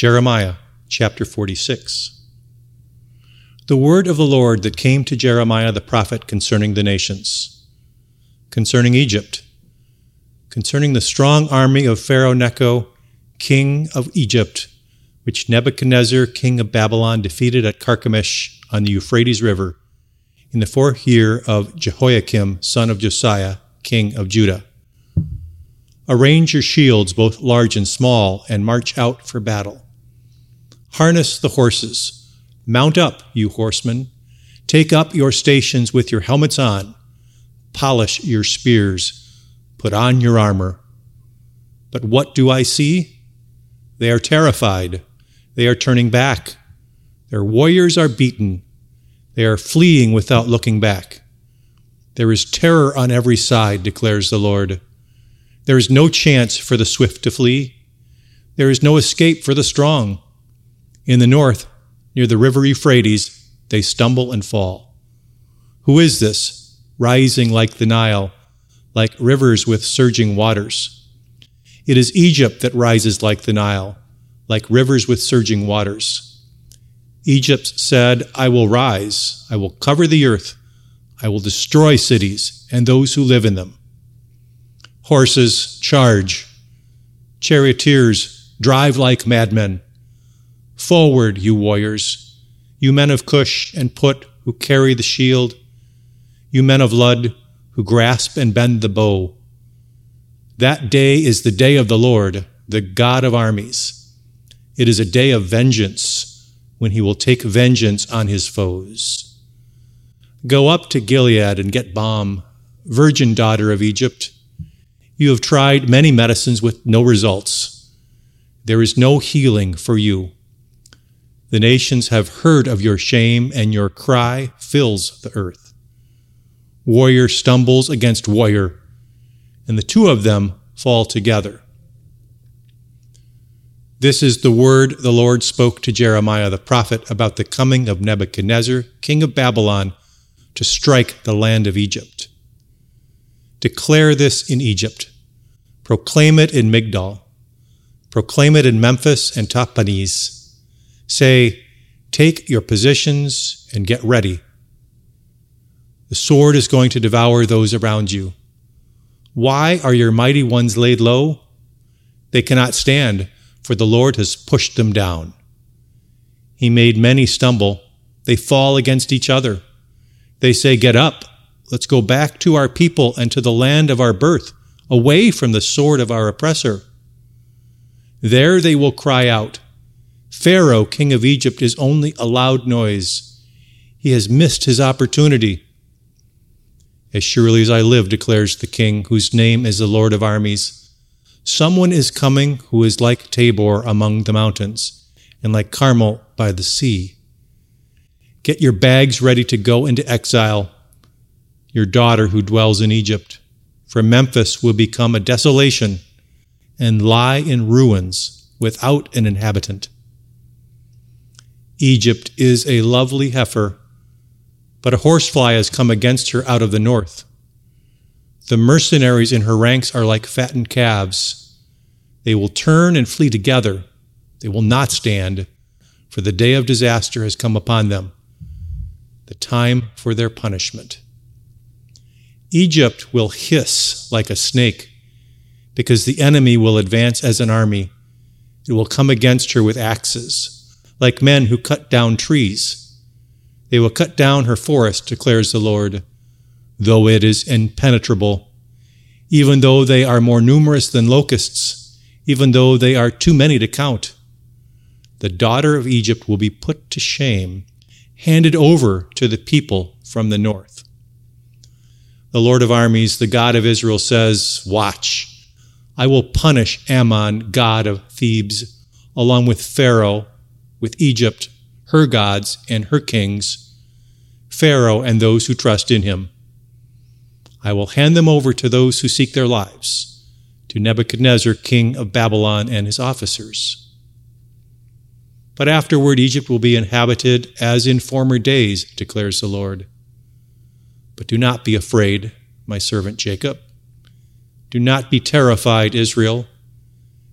Jeremiah chapter 46. The word of the Lord that came to Jeremiah the prophet concerning the nations, concerning Egypt, concerning the strong army of Pharaoh Necho, king of Egypt, which Nebuchadnezzar, king of Babylon, defeated at Carchemish on the Euphrates River in the 4th year of Jehoiakim, son of Josiah, king of Judah. Arrange your shields, both large and small, and march out for battle. Harness the horses. Mount up, you horsemen. Take up your stations with your helmets on. Polish your spears. Put on your armor. But what do I see? They are terrified. They are turning back. Their warriors are beaten. They are fleeing without looking back. There is terror on every side, declares the Lord. There is no chance for the swift to flee. There is no escape for the strong. In the north, near the river Euphrates, they stumble and fall. Who is this, rising like the Nile, like rivers with surging waters? It is Egypt that rises like the Nile, like rivers with surging waters. Egypt said, I will rise, I will cover the earth, I will destroy cities and those who live in them. Horses, charge. Charioteers, drive like madmen. Forward, you warriors, you men of Cush and Put who carry the shield, you men of Lud who grasp and bend the bow. That day is the day of the Lord, the God of armies. It is a day of vengeance, when he will take vengeance on his foes. Go up to Gilead and get balm, virgin daughter of Egypt. You have tried many medicines with no results. There is no healing for you. The nations have heard of your shame, and your cry fills the earth. Warrior stumbles against warrior, and the two of them fall together. This is the word the Lord spoke to Jeremiah the prophet about the coming of Nebuchadnezzar, king of Babylon, to strike the land of Egypt. Declare this in Egypt. Proclaim it in Migdol. Proclaim it in Memphis and Tahpanhes. Say, take your positions and get ready. The sword is going to devour those around you. Why are your mighty ones laid low? They cannot stand, for the Lord has pushed them down. He made many stumble. They fall against each other. They say, get up. Let's go back to our people and to the land of our birth, away from the sword of our oppressor. There they will cry out, Pharaoh, king of Egypt, is only a loud noise. He has missed his opportunity. As surely as I live, declares the king, whose name is the Lord of armies, someone is coming who is like Tabor among the mountains, and like Carmel by the sea. Get your bags ready to go into exile, your daughter who dwells in Egypt. For Memphis will become a desolation and lie in ruins without an inhabitant. Egypt is a lovely heifer, but a horsefly has come against her out of the north. The mercenaries in her ranks are like fattened calves. They will turn and flee together. They will not stand, for the day of disaster has come upon them, the time for their punishment. Egypt will hiss like a snake, because the enemy will advance as an army. It will come against her with axes, like men who cut down trees. They will cut down her forest, declares the Lord, though it is impenetrable, even though they are more numerous than locusts, even though they are too many to count. The daughter of Egypt will be put to shame, handed over to the people from the north. The Lord of armies, the God of Israel, says, watch, I will punish Ammon, god of Thebes, along with Pharaoh, with Egypt, her gods and her kings, Pharaoh and those who trust in him. I will hand them over to those who seek their lives, to Nebuchadnezzar, king of Babylon, and his officers. But afterward Egypt will be inhabited as in former days, declares the Lord. But do not be afraid, my servant Jacob. Do not be terrified, Israel,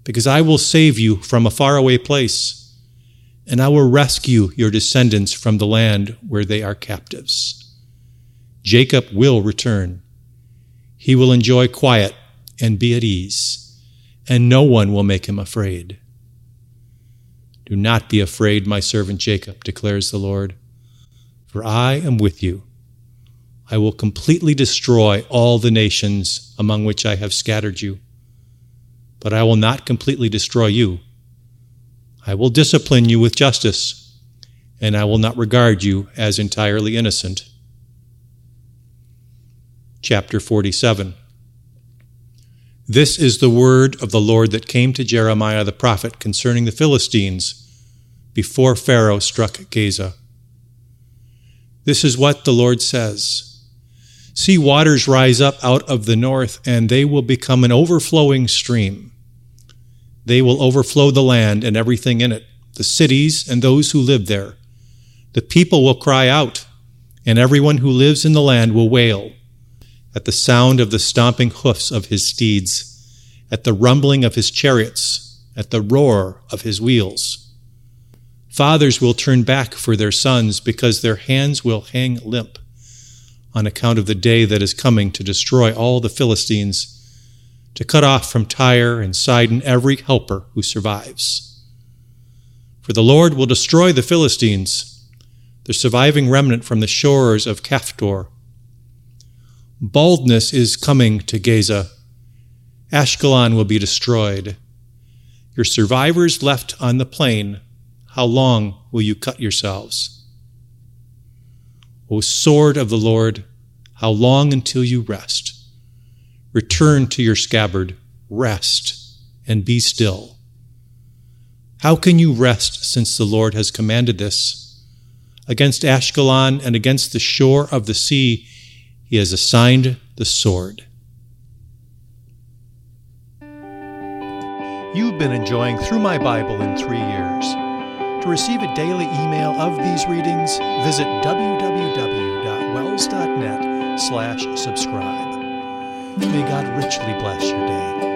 because I will save you from a faraway place, and I will rescue your descendants from the land where they are captives. Jacob will return. He will enjoy quiet and be at ease, and no one will make him afraid. Do not be afraid, my servant Jacob, declares the Lord, for I am with you. I will completely destroy all the nations among which I have scattered you, but I will not completely destroy you. I will discipline you with justice, and I will not regard you as entirely innocent. Chapter 47. This is the word of the Lord that came to Jeremiah the prophet concerning the Philistines before Pharaoh struck Gaza. This is what the Lord says. See, waters rise up out of the north, and they will become an overflowing stream. They will overflow the land and everything in it, the cities and those who live there. The people will cry out, and everyone who lives in the land will wail at the sound of the stomping hoofs of his steeds, at the rumbling of his chariots, at the roar of his wheels. Fathers will turn back for their sons because their hands will hang limp on account of the day that is coming to destroy all the Philistines, to cut off from Tyre and Sidon every helper who survives. For the Lord will destroy the Philistines, the surviving remnant from the shores of Caphtor. Baldness is coming to Gaza. Ashkelon will be destroyed. Your survivors left on the plain, how long will you cut yourselves? O sword of the Lord, how long until you rest? Return to your scabbard, rest, and be still. How can you rest since the Lord has commanded this? Against Ashkelon and against the shore of the sea, he has assigned the sword. You've been enjoying Through My Bible in 3 years. To receive a daily email of these readings, visit www.wells.net/subscribe. May God richly bless your day.